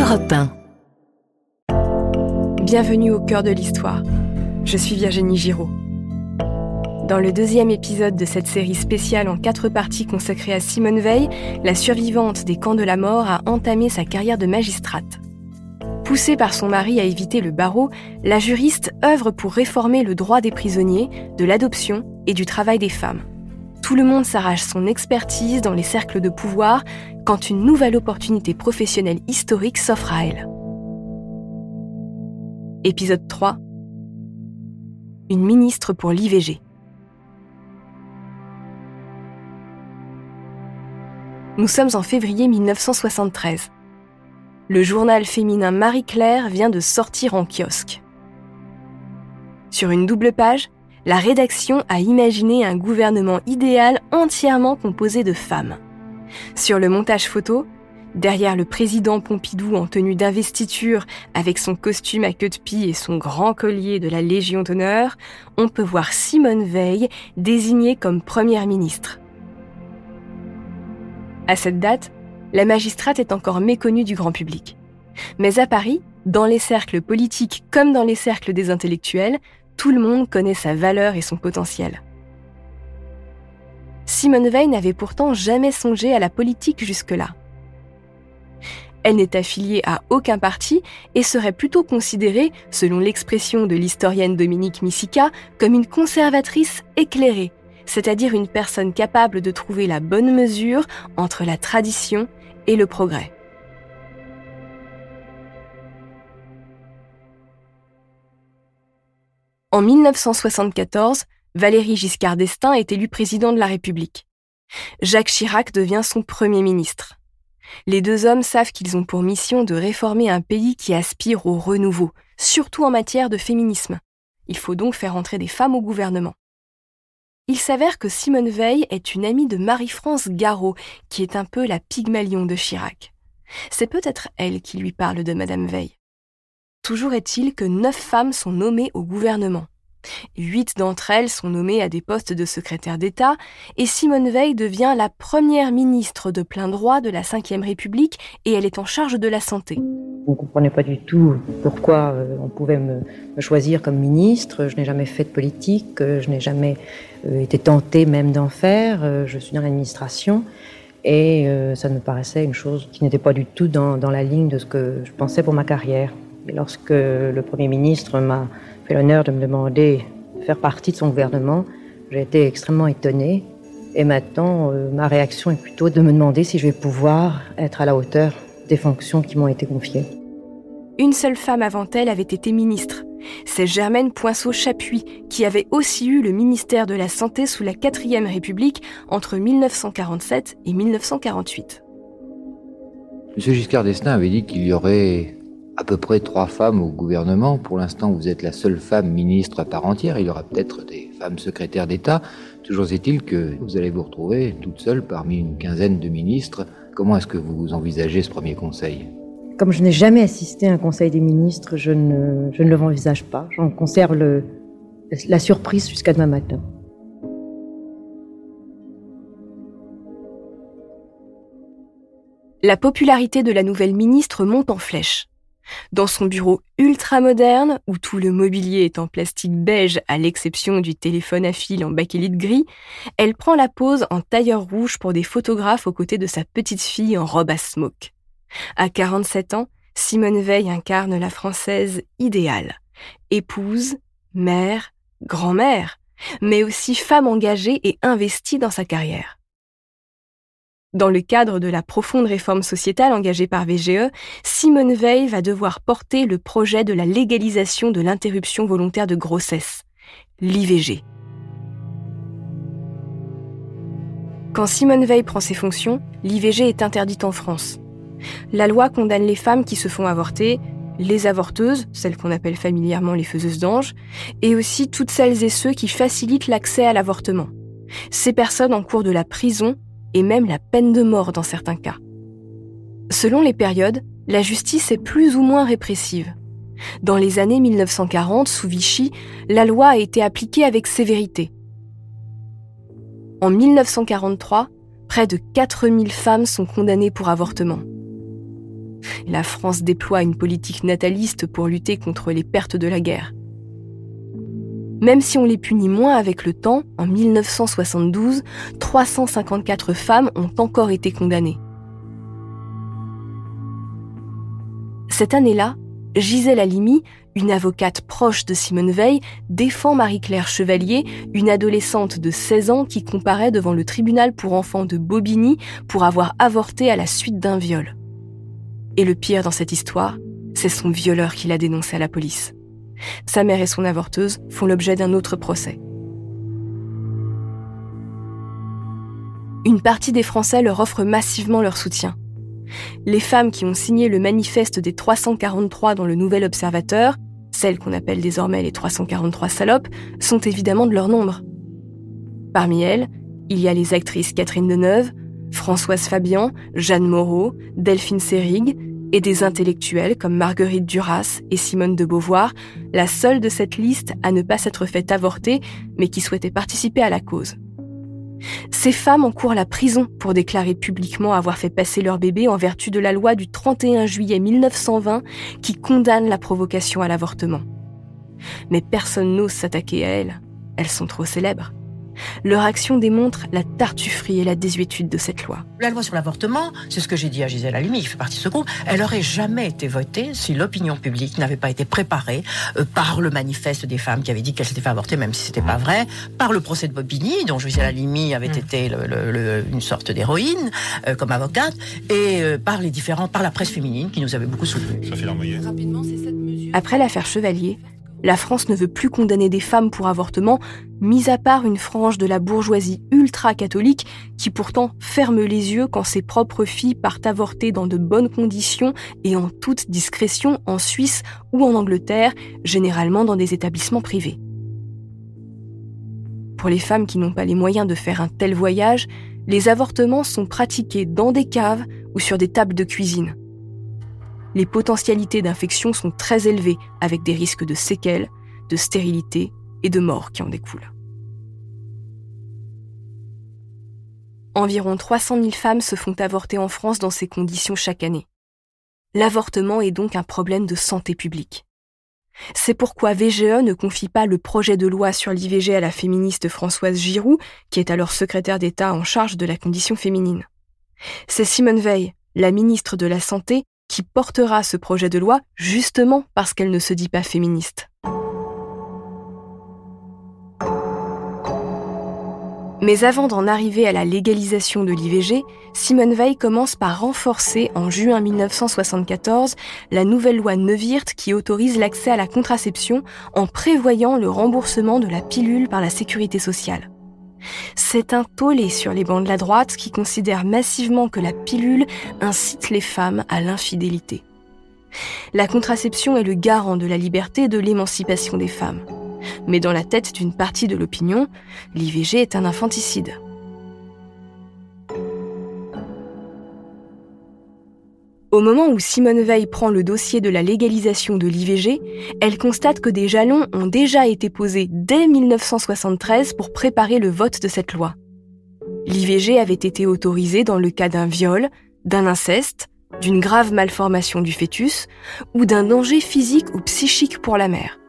Europe 1. Bienvenue au cœur de l'histoire. Je suis Virginie Giraud. Dans le deuxième épisode de cette série spéciale en 4 parties consacrée à Simone Veil, la survivante des camps de la mort a entamé sa carrière de magistrate. Poussée par son mari à éviter le barreau, la juriste œuvre pour réformer le droit des prisonniers, de l'adoption et du travail des femmes. Tout le monde s'arrache son expertise dans les cercles de pouvoir quand une nouvelle opportunité professionnelle historique s'offre à elle. Épisode 3. Une ministre pour l'IVG. Nous sommes en février 1973. Le journal féminin Marie-Claire vient de sortir en kiosque. Sur une double page, la rédaction a imaginé un gouvernement idéal entièrement composé de femmes. Sur le montage photo, derrière le président Pompidou en tenue d'investiture avec son costume à queue de pie et son grand collier de la Légion d'honneur, on peut voir Simone Veil désignée comme première ministre. À cette date, la magistrate est encore méconnue du grand public. Mais à Paris, dans les cercles politiques comme dans les cercles des intellectuels, tout le monde connaît sa valeur et son potentiel. Simone Veil n'avait pourtant jamais songé à la politique jusque-là. Elle n'est affiliée à aucun parti et serait plutôt considérée, selon l'expression de l'historienne Dominique Misica, comme une conservatrice éclairée, c'est-à-dire une personne capable de trouver la bonne mesure entre la tradition et le progrès. En 1974, Valéry Giscard d'Estaing est élu président de la République. Jacques Chirac devient son premier ministre. Les deux hommes savent qu'ils ont pour mission de réformer un pays qui aspire au renouveau, surtout en matière de féminisme. Il faut donc faire entrer des femmes au gouvernement. Il s'avère que Simone Veil est une amie de Marie-France Garot, qui est un peu la Pygmalion de Chirac. C'est peut-être elle qui lui parle de Madame Veil. Toujours est-il que 9 femmes sont nommées au gouvernement. 8 d'entre elles sont nommées à des postes de secrétaire d'État et Simone Veil devient la première ministre de plein droit de la Ve République et elle est en charge de la santé. Je ne comprenais pas du tout pourquoi on pouvait me choisir comme ministre. Je n'ai jamais fait de politique, je n'ai jamais été tentée même d'en faire. Je suis dans l'administration et ça me paraissait une chose qui n'était pas du tout dans la ligne de ce que je pensais pour ma carrière. Et lorsque le Premier ministre m'a fait l'honneur de me demander de faire partie de son gouvernement, j'ai été extrêmement étonnée. Et maintenant, ma réaction est plutôt de me demander si je vais pouvoir être à la hauteur des fonctions qui m'ont été confiées. Une seule femme avant elle avait été ministre. C'est Germaine Poinçot-Chapuis, qui avait aussi eu le ministère de la Santé sous la 4e République entre 1947 et 1948. M. Giscard d'Estaing avait dit qu'il y aurait à peu près 3 femmes au gouvernement. Pour l'instant, vous êtes la seule femme ministre à part entière. Il y aura peut-être des femmes secrétaires d'État. Toujours est-il que vous allez vous retrouver toute seule parmi une quinzaine de ministres. Comment est-ce que vous envisagez ce premier conseil ? Comme je n'ai jamais assisté à un conseil des ministres, je ne l'envisage pas. J'en conserve la surprise jusqu'à demain matin. La popularité de la nouvelle ministre monte en flèche. Dans son bureau ultra-moderne, où tout le mobilier est en plastique beige à l'exception du téléphone à fil en bakélite gris, elle prend la pose en tailleur rouge pour des photographes aux côtés de sa petite fille en robe à smoke. À 47 ans, Simone Veil incarne la Française idéale. Épouse, mère, grand-mère, mais aussi femme engagée et investie dans sa carrière. Dans le cadre de la profonde réforme sociétale engagée par VGE, Simone Veil va devoir porter le projet de la légalisation de l'interruption volontaire de grossesse, l'IVG. Quand Simone Veil prend ses fonctions, l'IVG est interdite en France. La loi condamne les femmes qui se font avorter, les avorteuses, celles qu'on appelle familièrement les faiseuses d'anges, et aussi toutes celles et ceux qui facilitent l'accès à l'avortement. Ces personnes encourent de la prison et même la peine de mort dans certains cas. Selon les périodes, la justice est plus ou moins répressive. Dans les années 1940, sous Vichy, la loi a été appliquée avec sévérité. En 1943, près de 4000 femmes sont condamnées pour avortement. La France déploie une politique nataliste pour lutter contre les pertes de la guerre. Même si on les punit moins avec le temps, en 1972, 354 femmes ont encore été condamnées. Cette année-là, Gisèle Halimi, une avocate proche de Simone Veil, défend Marie-Claire Chevalier, une adolescente de 16 ans qui comparaît devant le tribunal pour enfants de Bobigny pour avoir avorté à la suite d'un viol. Et le pire dans cette histoire, c'est son violeur qui l'a dénoncé à la police. Sa mère et son avorteuse font l'objet d'un autre procès. Une partie des Français leur offre massivement leur soutien. Les femmes qui ont signé le manifeste des 343 dans le Nouvel Observateur, celles qu'on appelle désormais les 343 salopes, sont évidemment de leur nombre. Parmi elles, il y a les actrices Catherine Deneuve, Françoise Fabian, Jeanne Moreau, Delphine Seyrig, et des intellectuels comme Marguerite Duras et Simone de Beauvoir, la seule de cette liste à ne pas s'être fait avorter, mais qui souhaitait participer à la cause. Ces femmes encourent la prison pour déclarer publiquement avoir fait passer leur bébé en vertu de la loi du 31 juillet 1920 qui condamne la provocation à l'avortement. Mais personne n'ose s'attaquer à elles. Elles sont trop célèbres. Leur action démontre la tartufferie et la désuétude de cette loi. La loi sur l'avortement, c'est ce que j'ai dit à Gisèle Halimi, qui fait partie de ce groupe, elle aurait jamais été votée si l'opinion publique n'avait pas été préparée par le manifeste des femmes qui avaient dit qu'elles s'étaient fait avorter, même si c'était pas vrai, par le procès de Bobigny, dont Gisèle Halimi avait été une sorte d'héroïne comme avocate, et par la presse féminine qui nous avait beaucoup soutenus. Après l'affaire Chevalier, la France ne veut plus condamner des femmes pour avortement, mis à part une frange de la bourgeoisie ultra-catholique qui pourtant ferme les yeux quand ses propres filles partent avorter dans de bonnes conditions et en toute discrétion en Suisse ou en Angleterre, généralement dans des établissements privés. Pour les femmes qui n'ont pas les moyens de faire un tel voyage, les avortements sont pratiqués dans des caves ou sur des tables de cuisine. Les potentialités d'infection sont très élevées, avec des risques de séquelles, de stérilité et de mort qui en découlent. Environ 300 000 femmes se font avorter en France dans ces conditions chaque année. L'avortement est donc un problème de santé publique. C'est pourquoi VGE ne confie pas le projet de loi sur l'IVG à la féministe Françoise Giroud, qui est alors secrétaire d'État en charge de la condition féminine. C'est Simone Veil, la ministre de la Santé, qui portera ce projet de loi justement parce qu'elle ne se dit pas féministe. Mais avant d'en arriver à la légalisation de l'IVG, Simone Veil commence par renforcer en juin 1974 la nouvelle loi Neuwirth qui autorise l'accès à la contraception en prévoyant le remboursement de la pilule par la sécurité sociale. C'est un tollé sur les bancs de la droite qui considère massivement que la pilule incite les femmes à l'infidélité. La contraception est le garant de la liberté et de l'émancipation des femmes. Mais dans la tête d'une partie de l'opinion, l'IVG est un infanticide. Au moment où Simone Veil prend le dossier de la légalisation de l'IVG, elle constate que des jalons ont déjà été posés dès 1973 pour préparer le vote de cette loi. L'IVG avait été autorisée dans le cas d'un viol, d'un inceste, d'une grave malformation du fœtus ou d'un danger physique ou psychique pour la mère.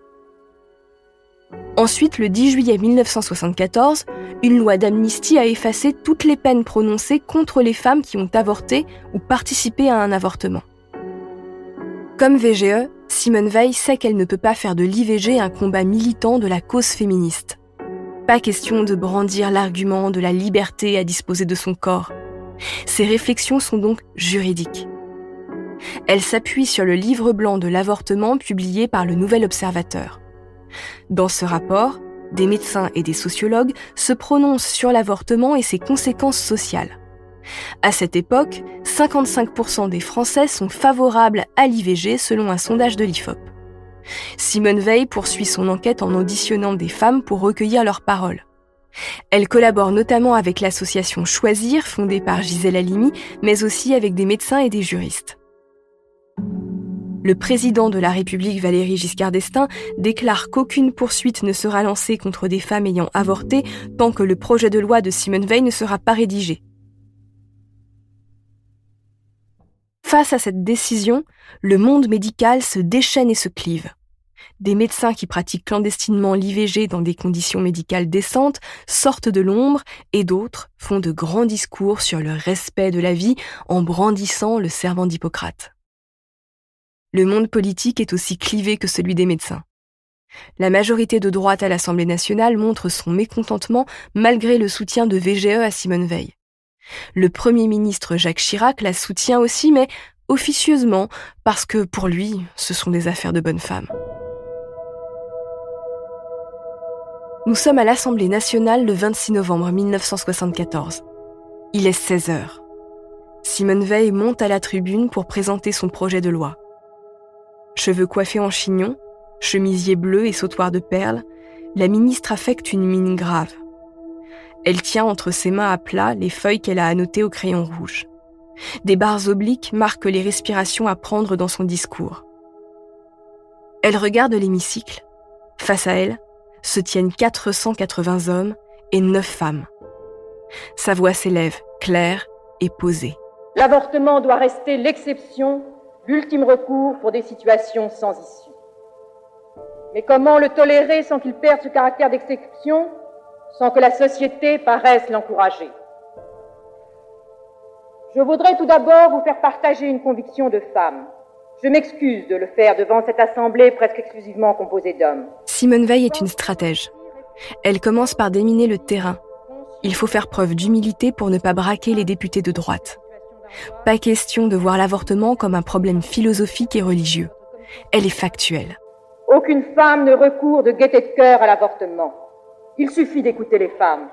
Ensuite, le 10 juillet 1974, une loi d'amnistie a effacé toutes les peines prononcées contre les femmes qui ont avorté ou participé à un avortement. Comme VGE, Simone Veil sait qu'elle ne peut pas faire de l'IVG un combat militant de la cause féministe. Pas question de brandir l'argument de la liberté à disposer de son corps. Ses réflexions sont donc juridiques. Elle s'appuie sur le livre blanc de l'avortement publié par le Nouvel Observateur. Dans ce rapport, des médecins et des sociologues se prononcent sur l'avortement et ses conséquences sociales. À cette époque, 55% des Français sont favorables à l'IVG selon un sondage de l'IFOP. Simone Veil poursuit son enquête en auditionnant des femmes pour recueillir leurs paroles. Elle collabore notamment avec l'association Choisir, fondée par Gisèle Halimi, mais aussi avec des médecins et des juristes. Le président de la République, Valéry Giscard d'Estaing, déclare qu'aucune poursuite ne sera lancée contre des femmes ayant avorté tant que le projet de loi de Simone Veil ne sera pas rédigé. Face à cette décision, le monde médical se déchaîne et se clive. Des médecins qui pratiquent clandestinement l'IVG dans des conditions médicales décentes sortent de l'ombre et d'autres font de grands discours sur le respect de la vie en brandissant le serment d'Hippocrate. Le monde politique est aussi clivé que celui des médecins. La majorité de droite à l'Assemblée nationale montre son mécontentement malgré le soutien de VGE à Simone Veil. Le Premier ministre Jacques Chirac la soutient aussi, mais officieusement, parce que pour lui, ce sont des affaires de bonnes femmes. Nous sommes à l'Assemblée nationale le 26 novembre 1974. Il est 16h. Simone Veil monte à la tribune pour présenter son projet de loi. Cheveux coiffés en chignon, chemisier bleu et sautoir de perles, la ministre affecte une mine grave. Elle tient entre ses mains à plat les feuilles qu'elle a annotées au crayon rouge. Des barres obliques marquent les respirations à prendre dans son discours. Elle regarde l'hémicycle. Face à elle, se tiennent 480 hommes et 9 femmes. Sa voix s'élève, claire et posée. L'avortement doit rester l'exception, l'ultime recours pour des situations sans issue. Mais comment le tolérer sans qu'il perde ce caractère d'exception, sans que la société paraisse l'encourager? Je voudrais tout d'abord vous faire partager une conviction de femme. Je m'excuse de le faire devant cette assemblée presque exclusivement composée d'hommes. Simone Veil est une stratège. Elle commence par déminer le terrain. Il faut faire preuve d'humilité pour ne pas braquer les députés de droite. Pas question de voir l'avortement comme un problème philosophique et religieux. Elle est factuelle. Aucune femme ne recourt de gaieté de cœur à l'avortement. Il suffit d'écouter les femmes.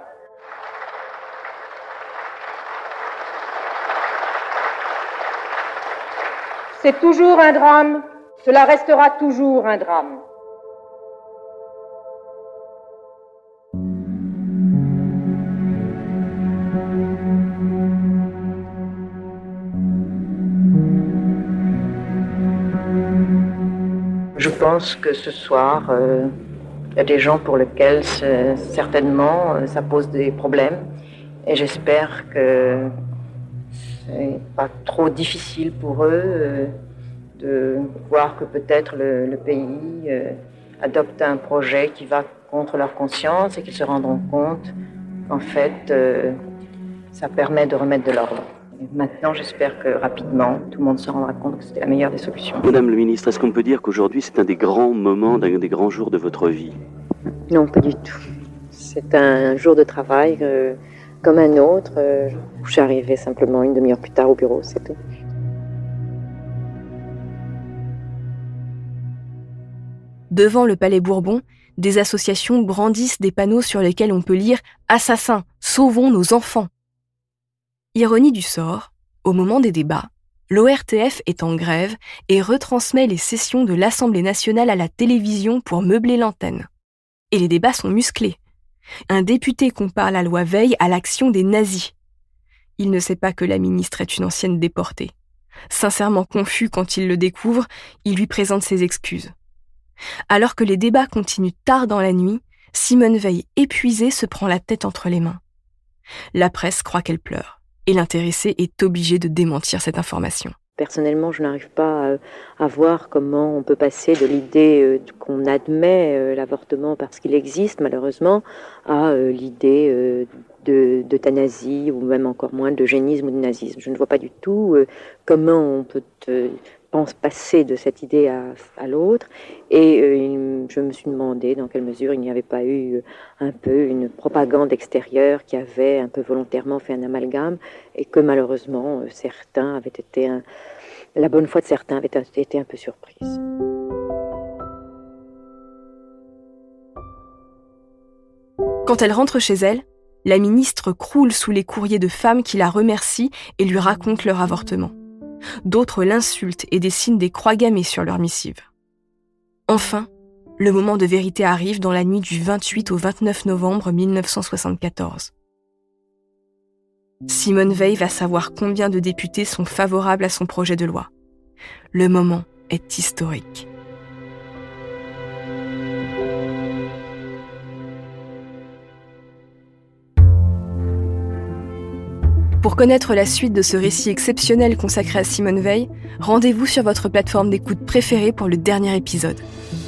C'est toujours un drame, cela restera toujours un drame. Je pense que ce soir, il y a des gens pour lesquels certainement ça pose des problèmes et j'espère que c'est pas trop difficile pour eux de voir que peut-être le pays adopte un projet qui va contre leur conscience et qu'ils se rendront compte qu'en fait ça permet de remettre de l'ordre. Et maintenant, j'espère que rapidement, tout le monde se rendra compte que c'était la meilleure des solutions. Madame la ministre, est-ce qu'on peut dire qu'aujourd'hui c'est un des grands moments, un des grands jours de votre vie? Non, pas du tout. C'est un jour de travail comme un autre. Je suis arrivée simplement une demi-heure plus tard au bureau, c'est tout. Devant le Palais Bourbon, des associations brandissent des panneaux sur lesquels on peut lire « Assassins, sauvons nos enfants ». Ironie du sort, au moment des débats, l'ORTF est en grève et retransmet les sessions de l'Assemblée nationale à la télévision pour meubler l'antenne. Et les débats sont musclés. Un député compare la loi Veil à l'action des nazis. Il ne sait pas que la ministre est une ancienne déportée. Sincèrement confus quand il le découvre, il lui présente ses excuses. Alors que les débats continuent tard dans la nuit, Simone Veil, épuisée, se prend la tête entre les mains. La presse croit qu'elle pleure. Et l'intéressé est obligé de démentir cette information. Personnellement, je n'arrive pas à voir comment on peut passer de l'idée qu'on admet l'avortement parce qu'il existe malheureusement à l'idée d'euthanasie ou même encore moins d'eugénisme ou de nazisme. Je ne vois pas du tout comment on peut passer de cette idée à l'autre et je me suis demandé dans quelle mesure il n'y avait pas eu un peu une propagande extérieure qui avait un peu volontairement fait un amalgame et que malheureusement certains avaient été la bonne foi de certains avait été un peu surprise. Quand elle rentre chez elle, la ministre croule sous les courriers de femmes qui la remercient et lui racontent leur avortement. D'autres l'insultent et dessinent des croix gammées sur leur missive. Enfin, le moment de vérité arrive dans la nuit du 28 au 29 novembre 1974. Simone Veil va savoir combien de députés sont favorables à son projet de loi. Le moment est historique. Pour connaître la suite de ce récit exceptionnel consacré à Simone Veil, rendez-vous sur votre plateforme d'écoute préférée pour le dernier épisode.